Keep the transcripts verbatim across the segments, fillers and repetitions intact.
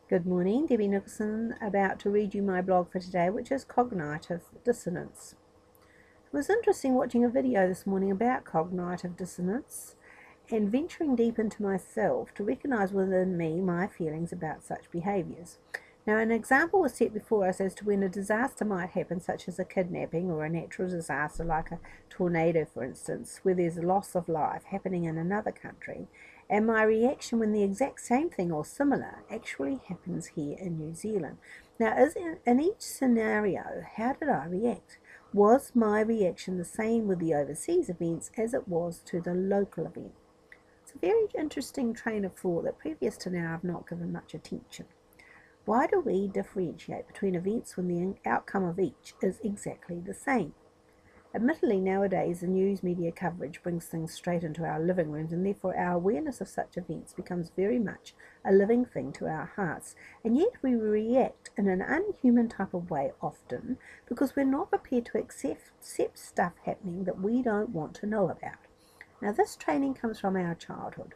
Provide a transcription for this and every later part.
Good morning, Debbie Nicholson, about to read you my blog for today, which is cognitive dissonance. It was interesting watching a video this morning about cognitive dissonance and venturing deep into myself to recognize within me my feelings about such behaviors. Now, an example was set before us as to when a disaster might happen, such as a kidnapping or a natural disaster like a tornado, for instance, where there's a loss of life happening in another country, and my reaction when the exact same thing or similar actually happens here in New Zealand. Now, is in, in each scenario, how did I react? Was my reaction the same with the overseas events as it was to the local event? It's a very interesting train of thought that previous to now I've not given much attention. Why do we differentiate between events when the outcome of each is exactly the same? Admittedly, nowadays the news media coverage brings things straight into our living rooms, and therefore our awareness of such events becomes very much a living thing to our hearts, and yet we react in an unhuman type of way often because we're not prepared to accept, accept stuff happening that we don't want to know about. Now, this training comes from our childhood.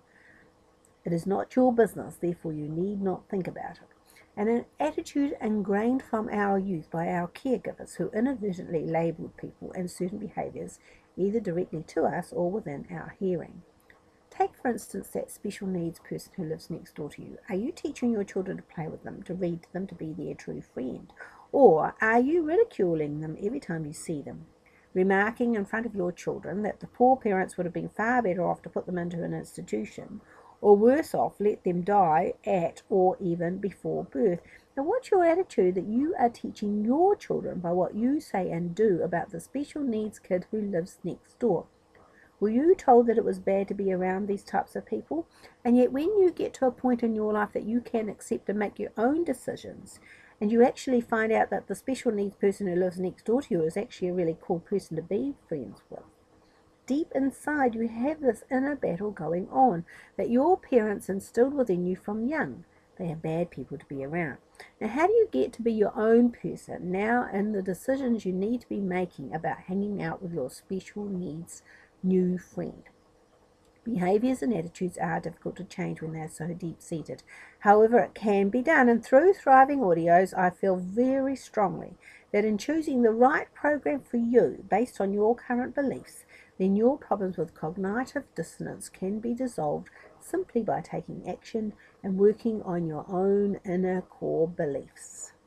It is not your business, therefore you need not think about it. And an attitude ingrained from our youth by our caregivers who inadvertently labelled people and certain behaviours either directly to us or within our hearing. Take, for instance, that special needs person who lives next door to you. Are you teaching your children to play with them, to read to them, to be their true friend? Or are you ridiculing them every time you see them? Remarking in front of your children that the poor parents would have been far better off to put them into an institution, or worse off, let them die at or even before birth. Now, what's your attitude that you are teaching your children by what you say and do about the special needs kid who lives next door? Were you told that it was bad to be around these types of people? And yet when you get to a point in your life that you can accept and make your own decisions, and you actually find out that the special needs person who lives next door to you is actually a really cool person to be friends with, deep inside you have this inner battle going on that your parents instilled within you from young. They are bad people to be around. Now, how do you get to be your own person now in the decisions you need to be making about hanging out with your special needs new friend? Behaviours and attitudes are difficult to change when they are so deep-seated. However, it can be done, and through Thriving Audios, I feel very strongly that in choosing the right program for you based on your current beliefs, then your problems with cognitive dissonance can be dissolved simply by taking action and working on your own inner core beliefs.